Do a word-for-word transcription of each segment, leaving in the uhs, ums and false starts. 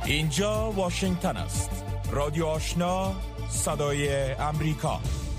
اینجا واشنگتن است. رادیو آشنا، صدای امریکا.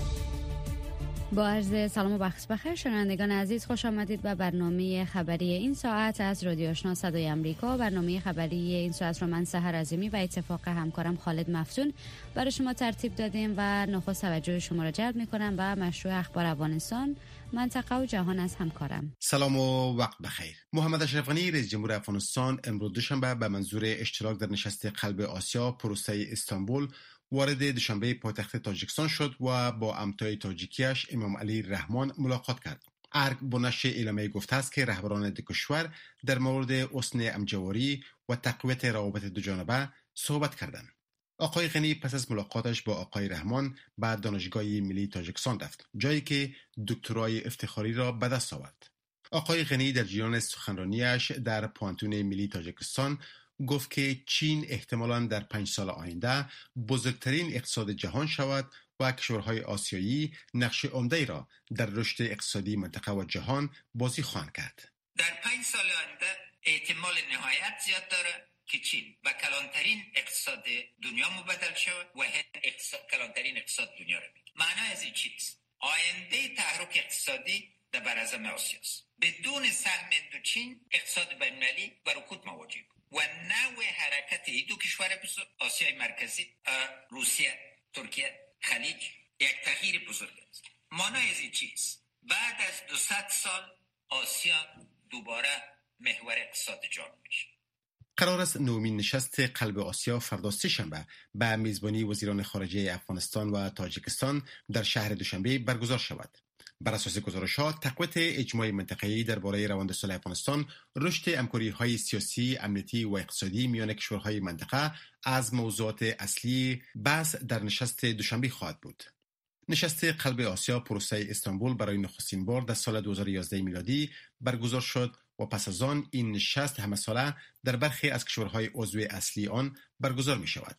با عرض سلام و وقت بخیر شنوندگان عزیز، خوش آمدید به برنامه خبری این ساعت از رادیو آشنا صدای امریکا. برنامه خبری این ساعت را من سحر عظیمی و اتفاق همکارم خالد مفتون برای شما ترتیب دادیم و نخست توجه شما را جلب می‌کنم و مشروع اخبار افغانستان، منطقه و جهان از همکارم. سلام و وقت بخیر. محمد اشرف غنی رئیس جمهور افغانستان امروز دوشنبه به منظور اشتراک در نشست قلب آسیا پروسه استانبول وارد دوشنبه پایتخت تاجیکستان شد و با عمتای تاجیکیش امام علی رحمان ملاقات کرد. ارگ با نشر اعلامیه گفته است که رهبران دو کشور در مورد حسن همجواری و تقویت روابط دوجانبه صحبت کردند. آقای غنی پس از ملاقاتش با آقای رحمان به دانشگاه ملی تاجیکستان رفت، جایی که دکترای افتخاری را به دست آورد. آقای غنی در جریان سخنرانیش در پوانتون ملی تاجیکستان گفت که چین احتمالاً در پنج سال آینده بزرگترین اقتصاد جهان شود و کشورهای آسیایی نقش عمده‌ای را در رشد اقتصادی منطقه و جهان بازی خواهند کرد. در پنج سال آینده احتمال نهایت زیاد داره که چین و کلانترین اقتصاد دنیا مبدل شود و اقتصاد کلانترین اقتصاد دنیا را بگیرد. معنی از این چیست؟ آینده تحرک اقتصادی در برازم آسیاست. بدون سهم چین اقتصاد بین‌المللی و رکود مواجه و نوع حرکت این دو کشور آسیای مرکزی، روسیه، ترکیه، خلیج یک تغییر بزرگ است. معنی از این چیست؟ بعد از دویست سال آسیا دوباره محور اقتصاد جهان میشه. قرار است نومین نشست قلب آسیا فردا سه‌شنبه به میزبانی وزیران خارجه افغانستان و تاجیکستان در شهر دوشنبه برگزار شود. بر اساس گزارش‌ها، تقویت اجماع منطقه‌ای درباره روند صلح افغانستان، رشد همکاری‌های سیاسی، امنیتی و اقتصادی میان کشورهای منطقه از موضوعات اصلی بحث در نشست دوشنبه خواهد بود. نشست قلب آسیا پروسه استانبول برای نخستین بار در سال دو هزار و یازده میلادی برگزار شد و پس از آن این نشست همه ساله در برخی از کشورهای عضو اصلی آن برگزار می شود.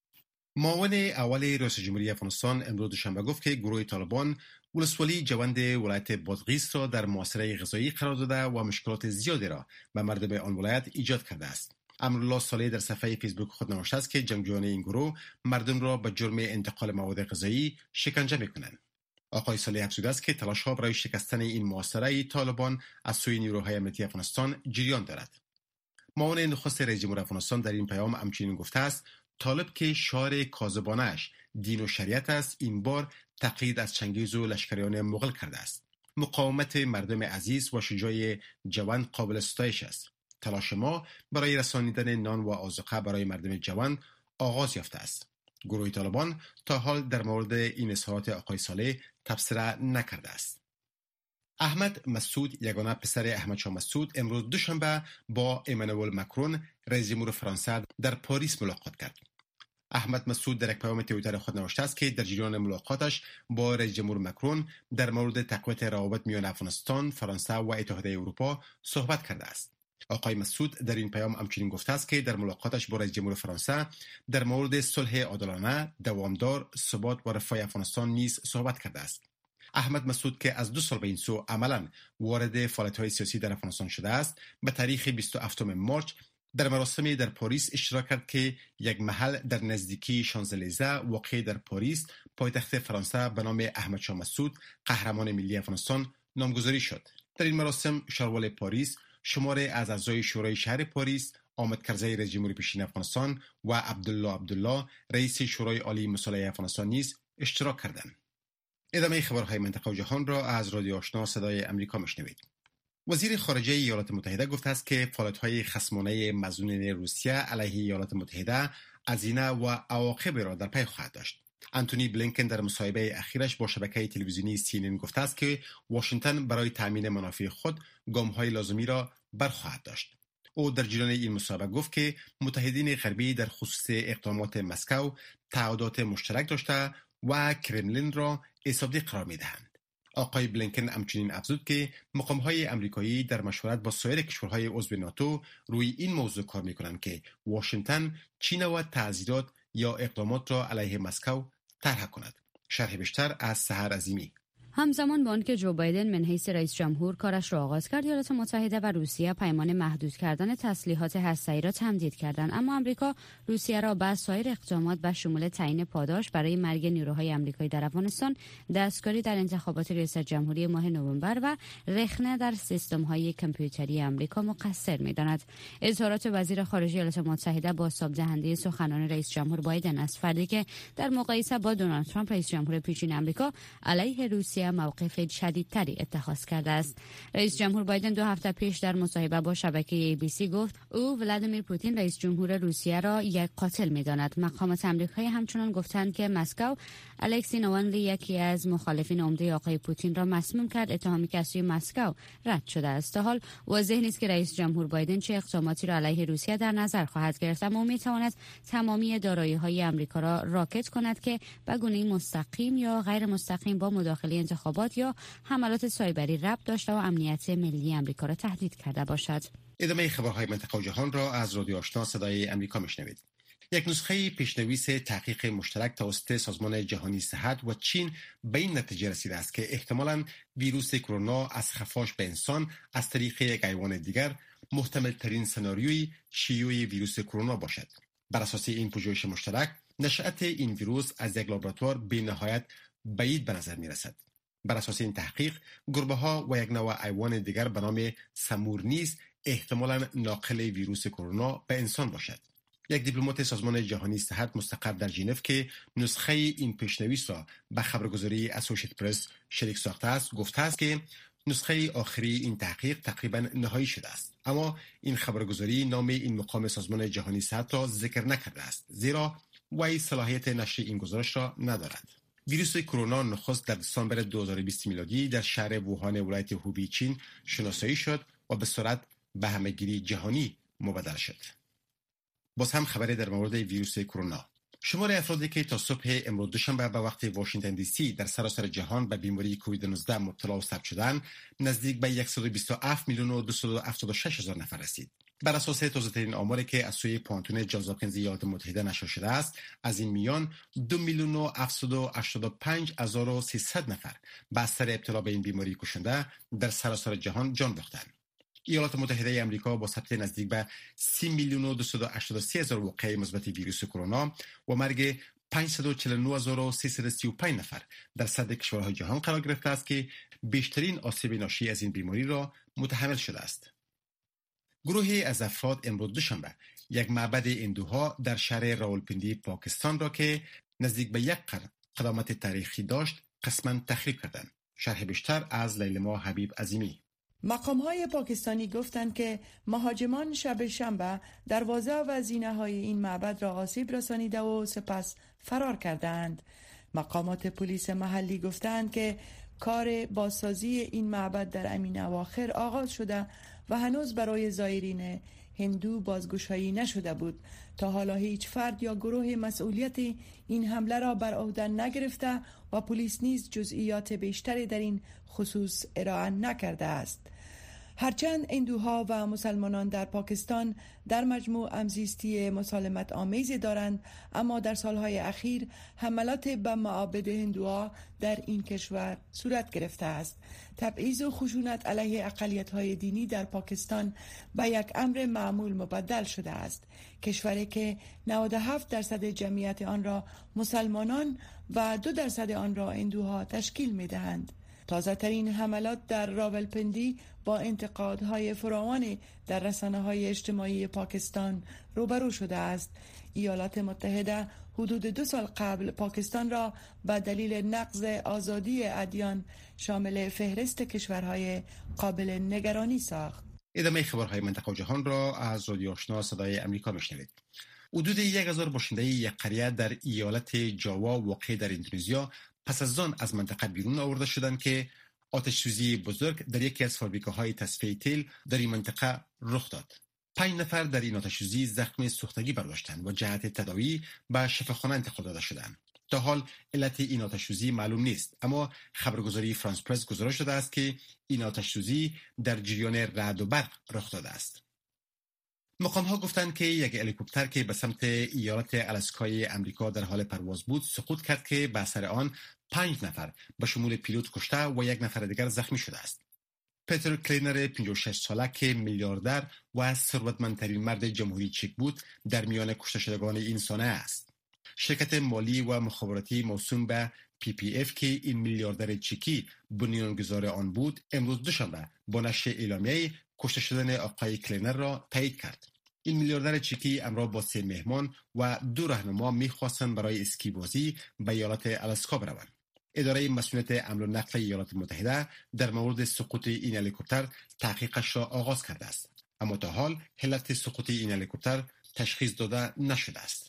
معاون اول رئیس جمهوری افغانستان امروز دوشنبه گفت که گروه طالبان ولسوالی جوند ولایت بادغیس را در محاصره غذایی قرار داده و مشکلات زیادی را به مردم آن ولایت ایجاد کرده است. امرالله صالح در صفحه فیسبوک خود نوشته است که جنگجویان این گروه مردم را به جرم انتقال مواد غذایی شکنجه می‌کنند. آقای صالح افزوده است که تلاش‌ها برای شکستن این محاصره طالبان از سوی نیروهای امنیتی افغانستان جریان دارد. معاون نخست رئیس جمهور افغانستان در این پیام همچنین گفته است طالب که شعار کاذبانه‌اش دین و شریعت است، این بار تقلید از چنگیز و لشکریان مغول کرده است. مقاومت مردم عزیز و شجاع جوان قابل ستایش است. تلاش ما برای رسانیدن نان و آذوقه برای مردم جوان آغاز یافته است. گروه طالبان تا حال در مورد این اظهارات آقای صالح تبصره نکرده است. احمد مسعود، یگانه پسر احمد شاه مسعود، امروز دوشنبه با امانوئل مکرون رئیس جمهور فرانسه در پاریس ملاقات کرد. احمد مسعود در یک پیام توییتر خود نوشته است که در جریان ملاقاتش با رئیس جمهور مکرون در مورد تقویت روابط میان افغانستان، فرانسه و اتحادیه اروپا صحبت کرده است. آقای مسعود در این پیام همچنین گفته است که در ملاقاتش با رئیس جمهور فرانسه در مورد صلح عادلانه، دوامدار، ثبات و رفاه افغانستان نیز صحبت کرده است. احمد مسعود که از دو سال به این سو عملاً وارد فعالیت‌های سیاسی در افغانستان شده است، به تاریخ بیست و هفتم مارس در مراسمی در پاریس اشتراک کرد که یک محل در نزدیکی شانزلیزه واقع در پاریس پایتخت فرانسه به نام احمد شاه مسعود قهرمان ملی افغانستان نامگذاری شد. در این مراسم شاروال پاریس، شماری از اعضای شورای شهر پاریس، آمد کرزی رئیس جمهوری پیشین افغانستان و عبدالله عبدالله رئیس شورای عالی مصالحه افغانستان نیز اشتراک کردند. ادامه خبرهای منطقه و جهان را از رادیو آشنا صدای امریکا میشنوید. وزیر خارجه ایالات متحده گفته است که فعالیت‌های خصمانه مظنون روسیه علیه ایالات متحده هزینه و عواقب را در پی خواهد داشت. آنتونی بلینکن در مصاحبه اخیرش با شبکه تلویزیونی سی ان ان گفته است که واشنگتن برای تامین منافع خود گام‌های لازمی را برخواهد داشت. او در جریان این مصاحبه گفت که متحدین غربی در خصوص اقدامات مسکو تعهدات مشترک داشته و کرملین را حسابی قرار می‌دهند. آقای بلینکن همچنین افزود که مقام‌های آمریکایی در مشورت با سایر کشورهای عضو ناتو روی این موضوع کار می‌کنند که واشنگتن چین و تعزیرات یا اقدامات را علیه مسکو طرح کند. شرح بیشتر از سحر عظیمی. همزمان با آنکه جو بایدن من حیث رئیس جمهور کارش را آغاز کرد، ایالات متحده و روسیه پیمان محدود کردن تسلیحات هسته‌ای را تمدید کردند، اما آمریکا روسیه را با سایر اقدامات به شمول تعیین پاداش برای مرگ نیروهای آمریکایی در افغانستان، دستکاری در انتخابات ریاست جمهوری ماه نوامبر و رخنه در سیستم‌های کامپیوتری آمریکا مقصر می‌داند. اظهارات وزیر خارجه ایالات متحده بازتاب دهنده سخنان رئیس جمهور بایدن است، فردی که در مقایسه با دونالد ترامپ رئیس جمهور پیشین آمریکا علیه روسیه موقف شدیدتری اتخاذ کرده است. رئیس جمهور بایدن دو هفته پیش در مصاحبه با شبکه ای بی سی گفت او ولادیمیر پوتین رئیس جمهور روسیه را یک قاتل می‌داند. مقامات آمریکایی همچنان گفتند که مسکو الکسی نوالنی، یکی از مخالفین عمده آقای پوتین، را مسموم کرد، اتهامی که از سوی مسکو رد شده است. تا حال واضح نیست که رئیس جمهور بایدن چه اقداماتی را علیه روسیه در نظر خواهد گرفت، اما می‌تواند تمامی دارایی‌های آمریکا را راکت کند که به گونه‌ای مستقیم یا غیر مستقیم با مداخله انتخابات یا حملات سایبری ربط داشته و امنیت ملی آمریکا را تهدید کرده باشد. ادامه خبرهای منطقه و جهان را از رادیو آشنا صدای آمریکا میشنوید. یک نسخه پیشنویس تحقیق مشترک توسط سازمان جهانی صحت و چین به این نتیجه رسیده است که احتمالاً ویروس کرونا از خفاش به انسان از طریق یک حیوان دیگر محتمل ترین سناریوی شیوع ویروس کرونا باشد. بر اساس این پژوهش مشترک، نشأت این ویروس از یک لابراتوار بی‌نهایت بعید به نظر می رسد. بر اساس این تحقیق، گربه‌ها و یک نوع حیوان دیگر به نام سمور نیز احتمالاً ناقل ویروس کرونا به انسان باشد. یک دیپلمات سازمان جهانی صحت مستقر در ژنو که نسخه این پیشنویس را به خبرگزاری اسوشییتد پرس شریک ساخته است، گفته است که نسخه آخری این تحقیق تقریباً نهایی شده است، اما این خبرگزاری نام این مقام سازمان جهانی صحت را ذکر نکرده است، زیرا وی صلاحیت نشر این گزارش را ندارد. ویروس کرونا نخست در دسامبر دو هزار و بیست میلادی در شهر ووهان ولایت هوبی چین شناسایی شد و به سرعت به همهگیری جهانی مبادله شد. باز هم خبری در مورد ویروس کرونا. شمار افرادی که تا صبح امروز دوشنبه به وقت واشنگتن دی سی در سراسر جهان به بیماری کووید نوزده مبتلا و ثبت شدند نزدیک به صد و بیست و هفت میلیون و دویست و هفتاد و شش هزار نفر رسید. بر اساس تازه‌ترین آماری که از سوی پانتون جانز هاپکینز ایالات متحده نشر شده است، از این میان دو میلیون و هفتصد و هشتاد و پنج هزار و سیصد نفر به اثر ابتلا به این بیماری کشنده در سراسر جهان جان باختند. ایالات متحده آمریکا با ثبت نزدیک به سی میلیون و دویست و هشتاد و سه هزار واقعه مثبت ویروس کرونا و مرگ پانصد و چهل و نه هزار و سیصد و سی و پنج نفر در صدر کشورهای جهان قرار گرفته است که بیشترین آسیب ناشی از این بیماری را متحمل شده است. گروهی از افراد امروز دوشنبه یک معبد هندوها در شهر راولپیندی پاکستان را که نزدیک به یک قرن قدامت تاریخی داشت قسماً تخریب کردند. شرح بیشتر از لیلما حبیب عظیمی. مقام‌های پاکستانی گفتند که مهاجمان شب شنبه دروازه و زینه‌های این معبد را آسیب رسانیده و سپس فرار کردند. مقامات پلیس محلی گفتند که کار بازسازی این معبد در امین اواخر آغاز شده و هنوز برای زائرین هندو بازگشایی نشده بود. تا حالا هیچ فرد یا گروه مسئولیت این حمله را بر عهده نگرفته و پلیس نیز جزئیات بیشتری در این خصوص ارائه نکرده است. هرچند هندوها و مسلمانان در پاکستان در مجموع همزیستی مسالمت آمیزی دارند، اما در سالهای اخیر حملات به معابد هندوها در این کشور صورت گرفته است. تبعیض و خشونت علیه اقلیت‌های دینی در پاکستان به یک امر معمول مبدل شده است. کشوری که نود و هفت درصد جمعیت آن را مسلمانان و دو درصد آن را هندوها تشکیل می‌دهند. تازه ترین حملات در راولپندی با انتقادهای فراوان در رسانه‌های اجتماعی پاکستان روبرو شده است. ایالات متحده حدود دو سال قبل پاکستان را به دلیل نقض آزادی ادیان شامل فهرست کشورهای قابل نگرانی ساخت. ادامه خبرهای منطقه و جهان را از رادیو آشنا صدای آمریکا میشنوید. حدود یک هزار باشنده یک قریه در ایالت جاوا واقع در اندونزیا پس از آن از منطقه بیرون آورده شدند که آتش‌سوزی بزرگ در یکی از فابریکاهای تصفیه تیل در این منطقه رخ داد. پنج نفر در این آتش‌سوزی زخم سوختگی برداشتند و جهت تداوی به شفاخانه انتقال داده شدند. تا حال علت این آتش‌سوزی معلوم نیست، اما خبرگزاری فرانس پرس گزارش داده است که این آتش‌سوزی در جریان رعد و برق رخ داده است. مقام‌ها گفتند که یک هلیکوپتر که به سمت ایالت آلاسکای امریکا در حال پرواز بود سقوط کرد که به اثر آن پنج نفر به شمول پیلوت کشته و یک نفر دیگر زخمی شده است. پیتر کلینر پنجاه و شش ساله که میلیاردر و ثروتمندترین مرد جمهوری چک بود در میان کشته شدگان این سانحه است. شرکت مالی و مخابراتی موسوم به پی پی اف که این میلیاردر چکی بنیانگذار آن بود امروز دوشنبه با نشر اعلامیه کشته شدن آقای کلینر را تایید کرد. این میلیاردر چکی همراه با سه مهمان و دو راهنما می‌خواستند برای اسکی بازی به ایالت آلاسکا بروند. اداره مسئولیت حمل و نقل ایالات متحده در مورد سقوط این هلیکوپتر تحقیقش را آغاز کرده است، اما تا حال علت سقوط این هلیکوپتر تشخیص داده نشده است.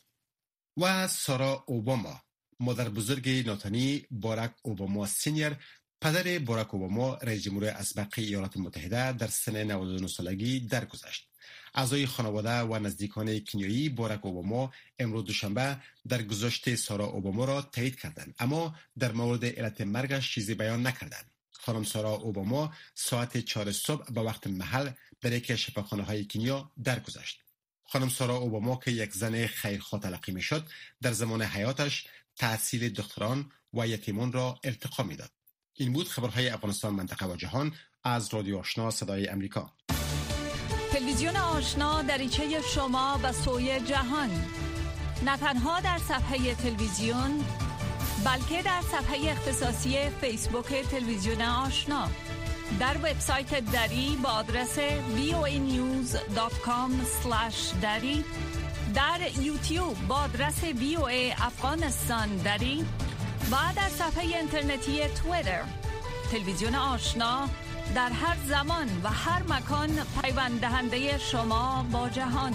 و سارا اوباما، مادر بزرگ ناتانی باراک اوباما سینیر، پدر باراک اوباما رئیس جمهور اسبق ایالات متحده، در سن نود و نه سالگی درگذشت. اعضای خانواده و نزدیکان کنیایی باراک اوباما امروز دوشنبه در گذشت سارا اوباما را تایید کردند، اما در مورد علت مرگش چیزی بیان نکردند. خانم سارا اوباما ساعت چهار صبح به وقت محل در یکی از شفاخانه‌های کنیا درگذشت. خانم سارا اوباما که یک زن خیرخواه تلقی می‌شد، در زمان حیاتش تحصیل دکتران و یتیمان را ارتقا می‌داد. این بود خبرهای افغانستان، منطقه و جهان از رادیو آشنا صدای امریکا. تلویزیون آشنا دریچه شما به سوی جهان، نه تنها در صفحه تلویزیون بلکه در صفحه اختصاصی فیسبوک تلویزیون آشنا، در وبسایت دری با آدرس وی او ای نیوز دات کام اسلش دری، در یوتیوب با آدرس وی او ای افغانستان دری و در صفحه اینترنتی توییتر. تلویزیون آشنا در هر زمان و هر مکان پیوند دهنده شما با جهان.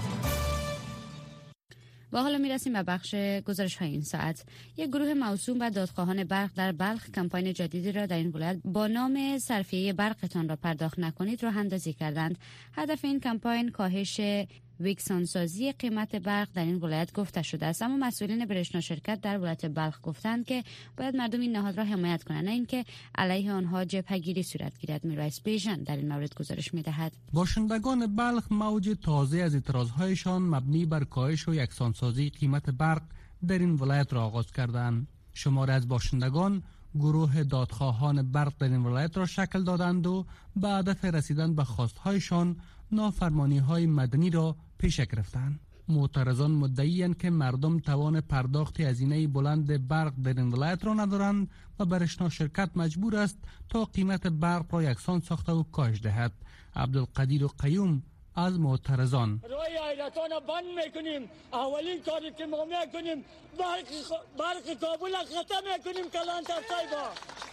و حالا میرسیم به بخش گزارش های این ساعت. یک گروه موسوم به دادخواهان برق در بلخ کمپاین جدیدی را در این ولایت با نام صرفیه برقتان را پرداخت نکنید راه اندازی کردند. هدف این کمپاین کاهش یکسانسازی قیمت برق در این ولایت گفته شده است، اما مسئولین برشنا شرکت در ولایت بلخ گفتند که باید مردم این نهاد را حمایت کنند، نه اینکه علیه آنها جبهه‌گیری صورت گیرد. میرایس بیژن در این مورد گزارش می‌دهد. باشندگان بلخ موج تازه از اعتراض‌هایشان مبنی بر کاهش و یکسانسازی قیمت برق در این ولایت را آغاز کردند. شماری از باشندگان گروه دادخواهان برق در این ولایت را شکل دادند و به هدف رسیدن به خواست‌هایشان نافرمانی‌های مدنی را پیش گرفتند. معترضان مدعی‌اند که مردم توان پرداخت هزینه بلند برق در این ولایت را ندارند و برشنا شرکت مجبور است تا قیمت برق را یکسان ساخته و کاهش دهد. عبدالقدیر قیوم از معترضان: روی ایرتان بند میکنیم، اولین کاری که ما میکنیم برق برق کابل ختم میکنیم. کلان تفصیل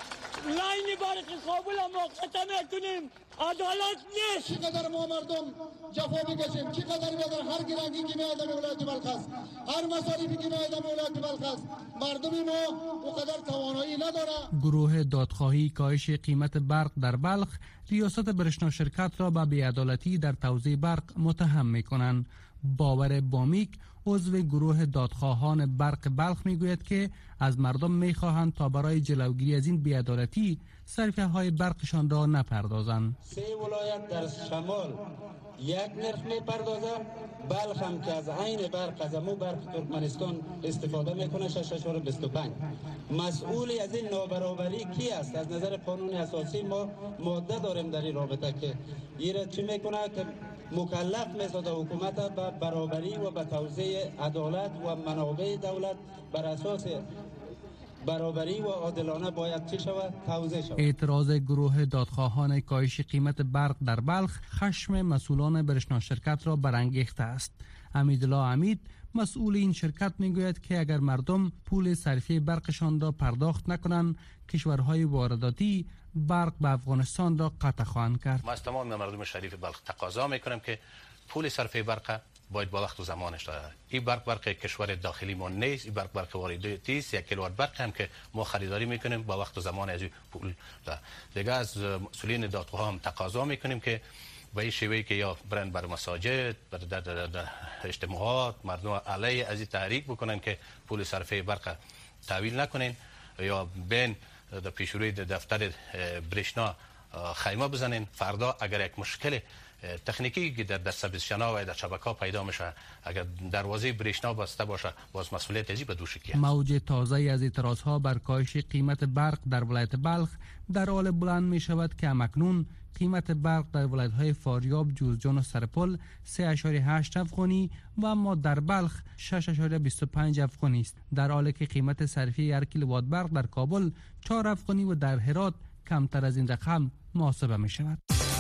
لاین برق کابل ما ختم میکنیم. عدالت نیست. چقدر ما مردم جفا میکشیم، چقدر بدر هر گرانگی که میاد به ولایت بلخ است، هر مصارفی که میاد به ولایت بلخ است، مردم ما اونقدر توانایی نداره. گروه دادخواهی کاهش قیمت برق در بلخ ریاست برشنا شرکت را به بی‌عدالتی در توزیع برق متهم میکنند. باور بامیک عضو گروه دادخواهان برق بلخ میگوید که از مردم میخواهند تا برای جلوگیری از این بی‌عدالتی صرفه های برقشان را نپردازند. سه ولایت در شمال یک نرخ میپردازه، بلخ هم که از عین برق از امو برق ترکمنستان استفاده میکنه شش و بیست و پنج. مسئولی از این نابرابری کی است؟ از نظر قانون اساسی ما ماده داریم در این رابطه که ایره چی میکنه که مکلف میسازه حکومت به برابری و به توزیع عدالت و منابع دولت بر اساس برابری و عادلانه باید چه شود؟ توزیع شود. اعتراض گروه دادخواهان کاهش قیمت برق در بلخ خشم مسئولان برشنا شرکت را برانگیخته است. امیدالله امید مسئول این شرکت میگوید که اگر مردم پول صرفه برقشان را پرداخت نکنند کشورهای وارداتی برق به افغانستان را قطع خواهند کرد. ما از تمام مردم شریف بلخ تقاضا میکنم که پول صرفه برق باید با وقت و زمانش داره. این برق برق کشور داخلی ما نیست، این برق برق وارداتی است. یک کیلووات برق هم که ما خریداری میکنیم با وقت و زمان از پول داره. دیگه از مسئولین دادخواه هم تقاضا میکنیم که به این شیوهی که یا برند بر مساجد، بر در, در, در اجتماعات مردم علیه از این تحریک بکنن که پول صرفه برق تحویل نکنین یا بین در پیشروی دفتر برشنا خیمه بزنین. فردا اگر یک مشکل تکنیکی که در دسترسی‌ها و در شبکه‌ها پیدا میشه، اگر دروازه بریشنا بسته باشه، باز مسئولیت ازی به دوش کیه. موج تازه از اعتراضها بر کاهش قیمت برق در ولایت بلخ در حال بلند می شود که همکنون قیمت برق در ولایت‌های فاریاب، جوزجان و سرپل سه و هشت افغانی و اما در بلخ شش و بیست و پنج افغانی است، در حالی که قیمت صرفی هر کیلووات برق در کابل چهار افغانی و در هرات کمتر از این رقم محاسبه می شود.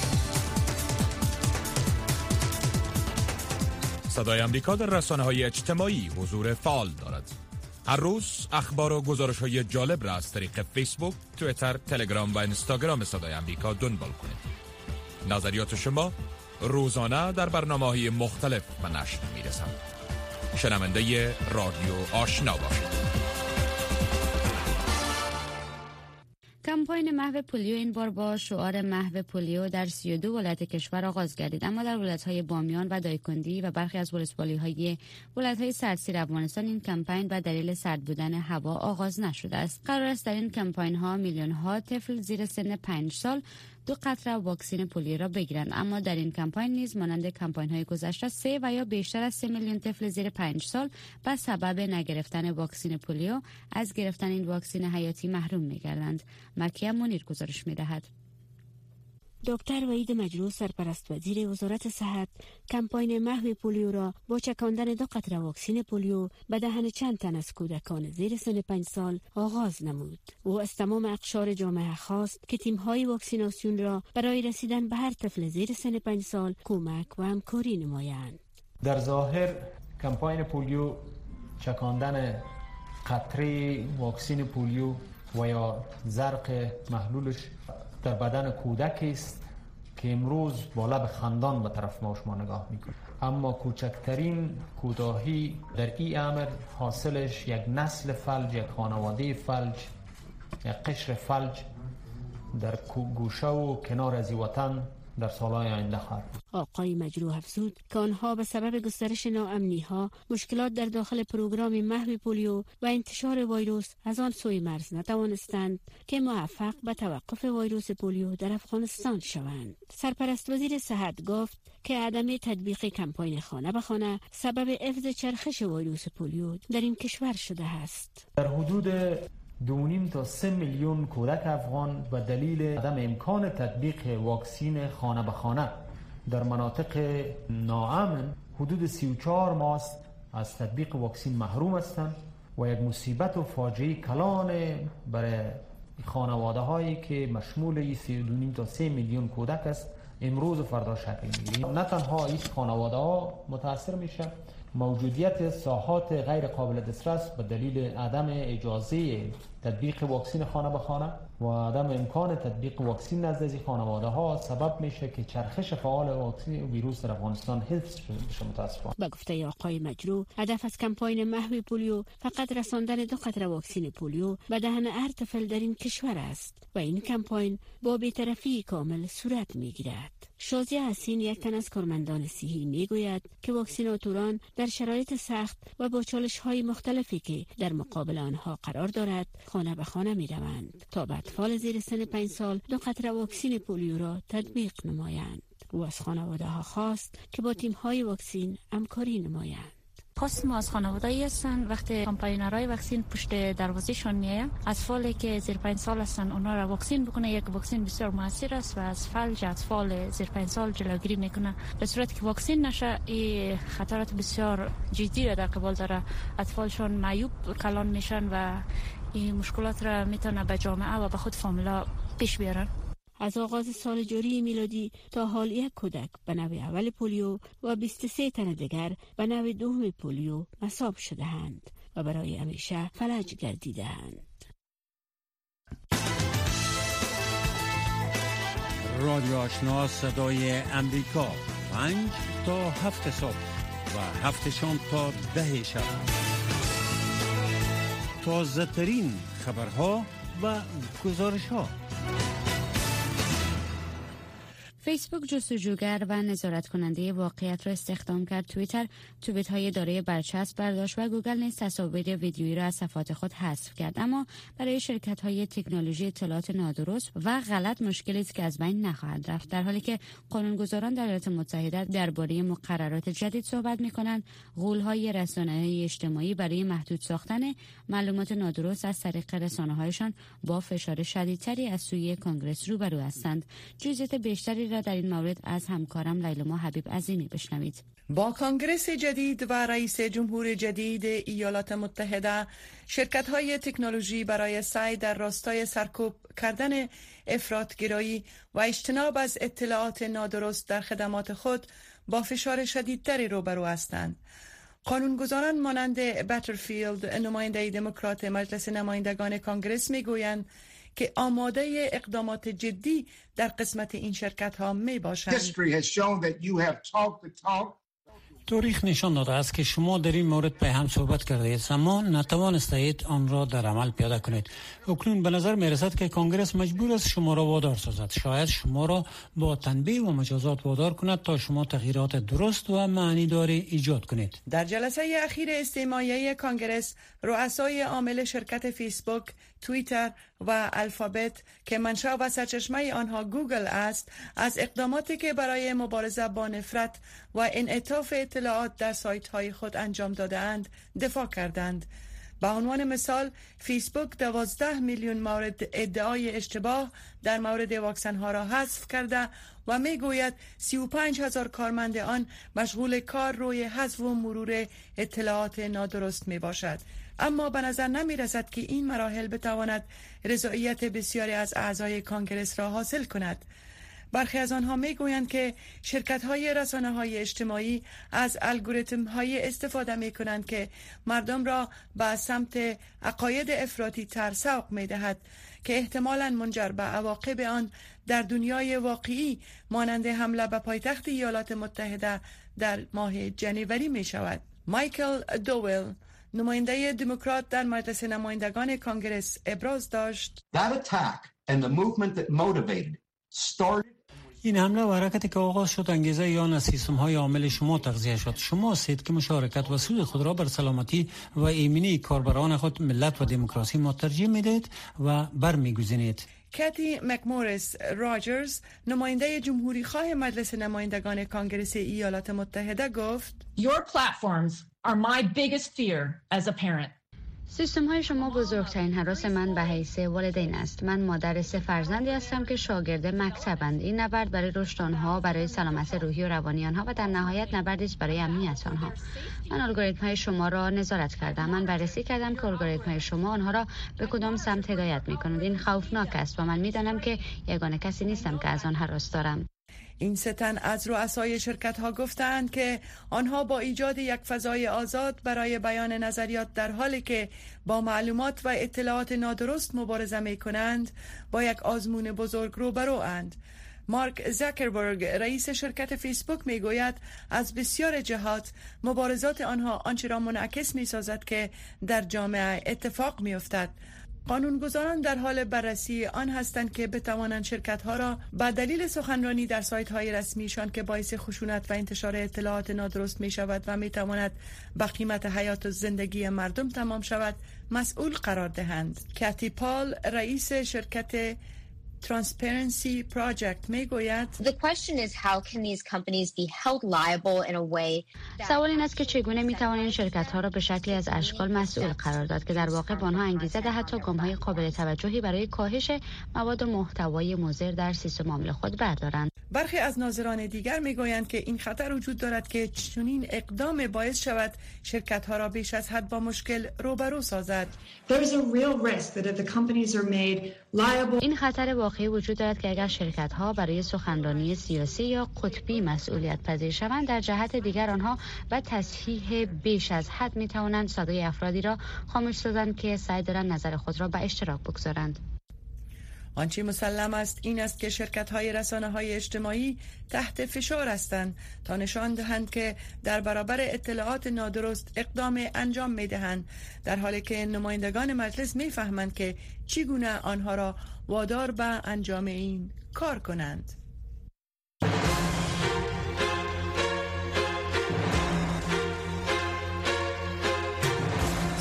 صدای امریکا در رسانه‌های اجتماعی حضور فعال دارد. هر روز اخبار و گزارش‌های جالب را از طریق فیسبوک، توییتر، تلگرام و اینستاگرام صدای امریکا دنبال کنید. نظریات شما روزانه در برنامه‌های مختلف به نشر می‌رسند. شنونده رادیو آشنا باشید. کمپاین محو پولیو این بار با شعار محو پولیو در سی و دو ولایت کشور آغاز گردید، اما در ولایت‌های بامیان و دایکنډی و برخی از ولسوالی‌های ولایت‌های سردسیر افغانستان این کمپاین به دلیل سرد بودن هوا آغاز نشده است. قرار است در این کمپاین‌ها میلیون‌ها طفل زیر سن پنج سال دو قطره واکسن پولیو را بگیرند، اما در این کمپاین نیز مانند کمپاین‌های گذشته سه و یا بیشتر از سه میلیون طفل زیر پنج سال به سبب نگرفتن واکسن پولیو از گرفتن این واکسن حیاتی محروم می‌گردند. مکیه منیر گزارش می‌دهد. دکتر وحید مجروح، سرپرست وزیر وزارت صحت، کمپاین محو پولیو را با چکاندن دو قطره واکسن پولیو به دهن چند تن از کودکان زیر سن پنج سال آغاز نمود. او از تمام اقشار جامعه خواست که تیم‌های واکسیناسیون را برای رسیدن به هر طفل زیر سن پنج سال کمک و همکاری نمایند. در ظاهر کمپاین پولیو، چکاندن قطره واکسن پولیو و یا زرق محلولش در بدن کودک است که امروز با لب خندان به طرف ما شما نگاه میکنه، اما کوچکترین کوتاهی در این امر حاصلش یک نسل فلج، یک خانواده فلج، یک قشر فلج در گوشه و کنار از وطن در سالهای آینده خواهد بود. آقای مجروح افزود که آنها به سبب گسترش ناامنی‌ها، مشکلات در داخل پروگرام محو پولیو و انتشار ویروس از آن سوی مرز نتوانستند که موفق به توقف ویروس پولیو در افغانستان شوند. سرپرست وزیر صحت گفت که عدم تطبیق کمپاین خانه به خانه سبب افزایش چرخش ویروس پولیو در این کشور شده است. در حدود دو نیم تا سه میلیون کودک افغان به دلیل عدم امکان تطبیق واکسین خانه به خانه در مناطق ناامن حدود سی و چهار ماه است از تطبیق واکسین محروم هستند و یک مصیبت و فاجعه کلان برای خانواده هایی که مشمول سی و دو نیم تا سه میلیون کودک است امروز و فردا شکل میگیرد. نه تنها این خانواده ها متاثر میشه، موجودیت ساحات غیر قابل دسترس به دلیل عدم اجازه تطبیق واکسن خانه به خانه و عدم امکان تطبیق واکسن نزد از خانواده ها سبب میشه که چرخش فعال واکسن ویروس در افغانستان حفظ بشه. متاسفانه با گفته آقای مجروح، هدف از کمپاین محو پولیو فقط رساندن دو قطره واکسن پولیو به دهن هر طفل در این کشور است و این کمپاین با بی‌طرفی کامل صورت میگیرد. شازیه حسین، یک تن از کارمندان صحی، میگوید که واکسیناتوران در شرایط سخت و با چالش‌های مختلفی که در مقابل آنها قرار دارد خانه به خانه می‌روند تا به اطفال زیر سن پنج سال دو قطره واکسن پولیو را تطبیق نمایند. او از خانواده‌ها خواست که با تیم‌های واکسن همکاری نمایند. خواست ما از خانواده‌ای هستن وقتی کمپاینرهای واکسن پشت دروازه‌شان میاد، اطفالی که زیر پنج سال هستن اونا را واکسن بکنه. یک واکسن بسیار موثر است و از فلج اطفال زیر پنج سال جلوگیری میکنه. به صورتی که واکسن نشه این خطرات بسیار جدی را در قبال داره. اطفالشون معیوب کلان میشن و این مشکلات را میتونه به جامعه و به خود فامیلا پیش بیارن. از آغاز سال جاری میلادی تا حال یک کودک به نوع اول پولیو و بیست و سه تن دیگر به نوع دوم پولیو مصاب شده‌اند و برای همیشه فلج گردیده‌اند. رادیو آشنا صدای امریکا، پنج تا هفت صبح و هفت شام تا ده شب. تازه ترین خبرها و گزارش ها. فیسبوک جستجوگر و نظارت کننده واقعیت را استخدام کرد. توییتر توییت های دارای برچسب برداشت و گوگل نیز تصاویر ویدیویی را از صفحات خود حذف کرد. اما برای شرکت های تکنولوژی اطلاعات نادرست و غلط مشکلی است که از بین نخواهد رفت. در حالی که قانونگذاران در ایالات متحده درباره مقررات جدید صحبت می‌کنند، غول‌های رسانه‌های اجتماعی برای محدود ساختن معلومات نادرست از طریق رسانه‌هایشان با فشار شدیدتری از سوی کانگرس روبرو هستند. جزئیات بیشتری را در این مورد از همکارم لیلا حبیب عظیمی بشنوید. با کانگرس جدید و رئیس جمهور جدید ایالات متحده، شرکت‌های تکنولوژی برای سعی در راستای سرکوب کردن افراط‌گرایی و اجتناب از اطلاعات نادرست در خدمات خود با فشار شدیدتری روبرو هستند. قانونگذاران مانند باترفیلد، نماینده دموکرات مجلس نمایندگان کانگرس میگویند که آماده اقدامات جدی در قسمت این شرکت‌ها میباشند. تاریخ نشان داده است که شما در این مورد به هم صحبت کرده اید اما نتوانستید آن را در عمل پیاده کنید. اکنون به نظر می رسد که کانگرس مجبور است شما را وادار سازد. شاید شما را با تنبیه و مجازات وادار کند تا شما تغییرات درست و معنیداری ایجاد کنید. در جلسه اخیر استماعیه کانگرس، رؤسای عامل شرکت فیسبوک، توییتر و الفابت که منشأ و سرچشمه آنها گوگل است، از اقداماتی که برای مبارزه با نفرت و انعطاف اطلاعات در سایت‌های خود انجام داده‌اند دفاع کردند. به عنوان مثال، فیسبوک دوازده میلیون مورد ادعای اشتباه در مورد واکسن‌ها را حذف کرده و میگوید سی و پنج هزار کارمند آن مشغول کار روی حذف و مرور اطلاعات نادرست می باشد. اما به نظر نمی رسد که این مراحل بتواند رضایت بسیاری از اعضای کانگرس را حاصل کند. برخی از آنها می گویند که شرکت های رسانه های اجتماعی از الگوریتم های استفاده می کنند که مردم را به سمت عقاید افراطی تر سوق می دهد که احتمالاً منجر به عواقب آن در دنیای واقعی مانند حمله به پایتخت ایالات متحده در ماه جنوری می شود. مایکل دوول، نماینده دموکرات در مجلس نمایندگان کانگرس، ابراز داشت: That attack and the movement that motivated started این حمله و حرکتی که آغاز شد انگیزه یا از سیستم های عامل شما تغذیه شد. شما هستید که مشارکت و سود خود را بر سلامتی و ایمنی کاربران خود، ملت و دموکراسی ما ترجیح میدید و برمیگزینید. کاتی مکموریس راجرز، نماینده جمهوری خواه مجلس نمایندگان کانگرس ایالات متحده، گفت: Your platforms are my biggest fear as a parent. سیستم های شما بزرگترین هراس من به حیث والدین است. من مادر سه فرزندی هستم که شاگرد مکتبند. این نبرد برای رشد آنها، برای سلامت روحی و روانی آنها و در نهایت نبردی است برای امنیت آنها. من الگوریتم های شما را نظارت کردم. من بررسی کردم که الگوریتم های شما آنها را به کدام سمت هدایت می‌کنند. این خوفناک است و من می‌دانم که یگانه کسی نیستم که از آن هراس دارم. این سه تن از رؤسای شرکت ها گفتند که آنها با ایجاد یک فضای آزاد برای بیان نظریات در حالی که با معلومات و اطلاعات نادرست مبارزه می کنند با یک آزمون بزرگ روبرو اند. مارک زاکربرگ، رئیس شرکت فیسبوک، می گوید از بسیار جهات مبارزات آنها آنچه را منعکس می سازد که در جامعه اتفاق می افتد. قانونگذاران در حال بررسی آن هستند که بتوانند شرکت‌ها را به دلیل سخنرانی در سایت‌های رسمیشان که باعث خشونت و انتشار اطلاعات نادرست می‌شود و می‌تواند به قیمت حیات و زندگی مردم تمام شود مسئول قرار دهند. کاتی پال، رئیس شرکت Transparency Project، میگوید: The question is how can these companies be held liable in a way. سوال این است که چگونه میتوان این شرکت‌ها را به شکلی از اشکال مسئول قرار داد که در واقع به آنها انگیزه دهد تا گام‌های قابل توجهی برای کاهش مواد و محتوای مضر در سیستم عامل خود بردارند. برخی از ناظران دیگر میگویند که این خطر وجود دارد که چنین اقدام باعث شود شرکت‌ها را بیش از حد با مشکل روبرو سازد. این خطر واقعی وجود دارد که اگر شرکت‌ها برای سخنرانی سیاسی یا قطبی مسئولیت پذیر شوند، در جهت دیگر آنها به تصحیح بیش از حد می‌توانند صدای افرادی را خاموش سازند که سعی دارند نظر خود را به اشتراک بگذارند. آنچه مسلم است این است که شرکت‌های رسانه‌های اجتماعی تحت فشار هستند تا نشان دهند که در برابر اطلاعات نادرست اقدام انجام می‌دهند، در حالی که نمایندگان مجلس می‌فهمند که چگونه آنها را وادار به انجام این کار کنند.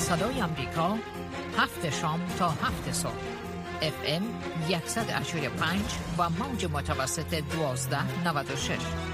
صدای امریکا، هفت شام تا هفت صبح. اف ام صد و هشتاد و پنج و موج متوسط دوازده نود و شش.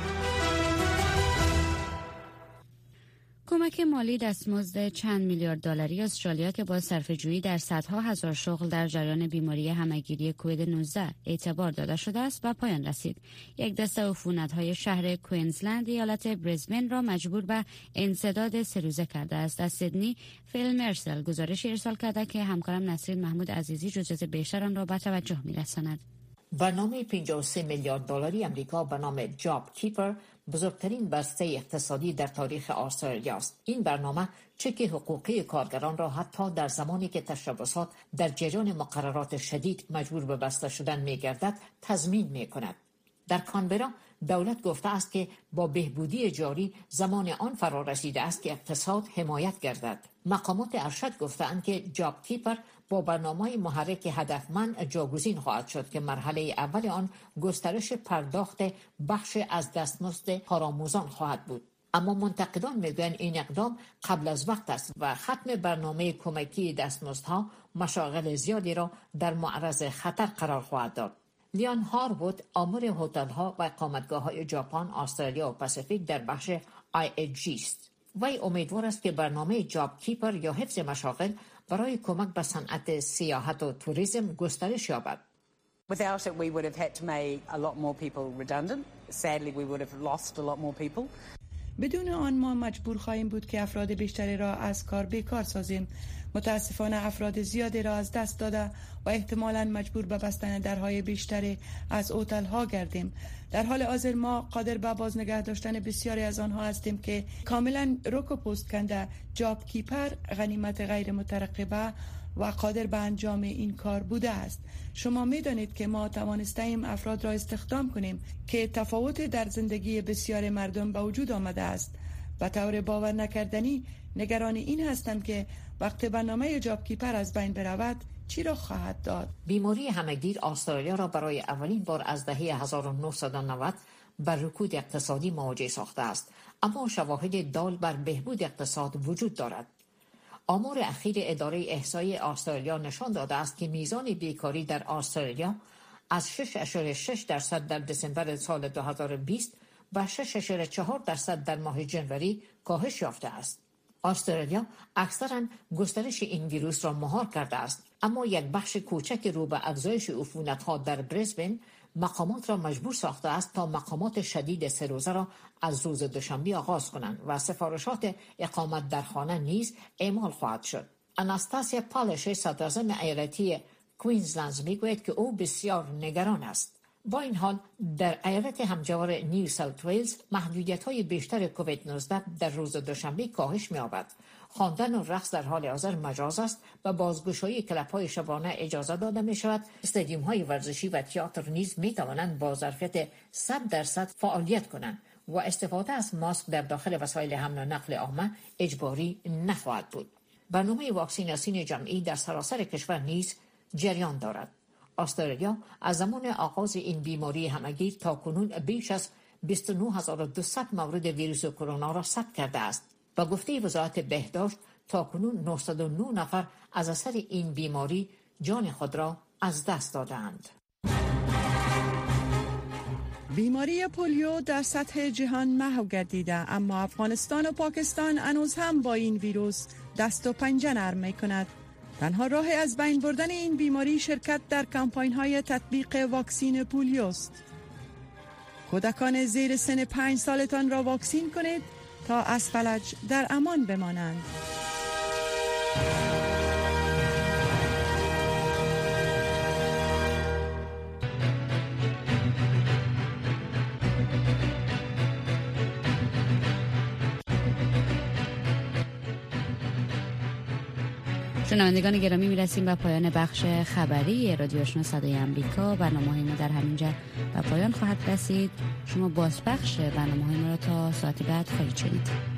کمک مالی دستمزد چند میلیارد دلاری استرالیا که با صرفه‌جویی در صدها هزار شغل در جریان بیماری همهگیری کووید نوزده اعتبار داده شده است و پایان رسید. یک دسته عفونت‌های شهر کوئینزلند ایالت بریزبن را مجبور به انسداد سه روزه کرده است. از سیدنی فیل مرسل گزارشی ارسال کرده که همکارم نسرین محمود عزیزی جزئیات بیشتر آن را به توجه می‌رساند. برنامه پنجاه و سه میلیارد دلاری آمریکا به نام جاب کیپر بزرگترین بسته اقتصادی در تاریخ استرالیا است. این برنامه چک حقوقی کارگران را حتی در زمانی که تشبثات در جریان مقررات شدید مجبور به بسته شدن می‌گردد تضمین می‌کند. در کانبرا دولت گفته است که با بهبودی جاری زمان آن فرا رسیده است که اقتصاد حمایت گردد. مقامات ارشد گفتند که جاب کیپر با برنامه محرک هدفمند جاگزین خواهد شد که مرحله اول آن گسترش پرداخت بخش از دستمزد کارآموزان خواهد بود. اما منتقدان میگویند این اقدام قبل از وقت است و ختم برنامه کمکی دستمزدها مشاغل زیادی را در معرض خطر قرار خواهد داد. لیان هاروود آمر هتل‌ها و اقامتگاه‌های ژاپن، استرالیا و پاسیفیک در بخش آی ای جی است. وی امیدوار است که برنامه جاب کیپر یا حفظ مشاغل برای کمک به صنعت سیاحت و توریسم گسترش یابد. Without it we would have had to make a lot more people redundant. Sadly we would have lost a lot more people. بدون آن ما مجبور خواهیم بود که افراد بیشتری را از کار بیکار سازیم. متاسفانه افراد زیادی را از دست داده و احتمالاً مجبور به بستن درهای بیشتری از هتل‌ها گردیم. در حال حاضر ما قادر به باز نگه داشتن بسیاری از آنها هستیم که کاملاً رک و پوست کنده. جاب کیپر غنیمت غیر مترقبه و قادر به انجام این کار بوده است. شما می‌دانید که ما توانستیم افراد را استخدام کنیم که تفاوت در زندگی بسیار مردم به وجود آمده است. به طور باور نکردنی نگران این هستم که وقت برنامه جاب کیپر از بین برود چی را خواهد داد. بیماری همهگیر استرالیا را برای اولین بار از دهه هزار و نهصد و نود بر رکود اقتصادی مواجه ساخته است، اما شواهد دال بر بهبود اقتصاد وجود دارد. آمار اخیر اداره احصایی استرالیا نشان داده است که میزان بیکاری در استرالیا از شش ممیز شش درصد در دسامبر سال دو هزار و بیست و شش ممیز چهار درصد در ماه ژانویه کاهش یافته است. استرالیا اکثرا گسترش این ویروس را مهار کرده است، اما یک بخش کوچک رو به افزایش عفونت‌ها در بریزبن مقامات را مجبور ساخته است تا مقامات شدید سه روزه را از روز دوشنبه آغاز کنند و سفارشات اقامت در خانه نیز اعمال خواهد شد. اناستاسیا پالش صدراعظم ایالتی کوئینزلند میگوید که او بسیار نگران است. با این حال در ایالت همجوار نیو ساوت ویلز محدودیت‌های بیشتر کووید نوزده در روز دوشنبه کاهش می‌یابد. خواندن و رقص در حال حاضر مجاز است و بازگشایی کلب‌های شبانه اجازه داده می‌شود. استادیوم‌های ورزشی و تئاتر نیز می‌توانند با ظرفیت صد درصد فعالیت کنند و استفاده از ماسک در داخل وسایل حمل و نقل عامه اجباری نخواهد بود. برنامه واکسیناسیون جمعی در سراسر کشور نیز جریان دارد. استرالیا از زمان آغاز این بیماری همهگیر تا کنون بیش از بیست و نه هزار و دویست مورد ویروس کرونا را ثبت کرده است. با گفته وزارت بهداشت تا کنون نهصد و نه نفر از اثر این بیماری جان خود را از دست دادند. بیماری پولیو در سطح جهان محو گردیده، اما افغانستان و پاکستان هنوز هم با این ویروس دست و پنجه نرم می‌کند. تنها راه از بین بردن این بیماری شرکت در کمپاین‌های تطبیق واکسین پولیو است. کودکان زیر سن پنج سالتان را واکسین کنید تا از فلج در امان بمانند. شنوندگان گرامی، میرسیم به پایان بخش خبری رادیو آشنا صدای امریکا. برنامه‌های ما در همینجا به پایان خواهد رسید. شما بازپخش برنامه‌های ما را تا ساعتی بعد خواهید شنید.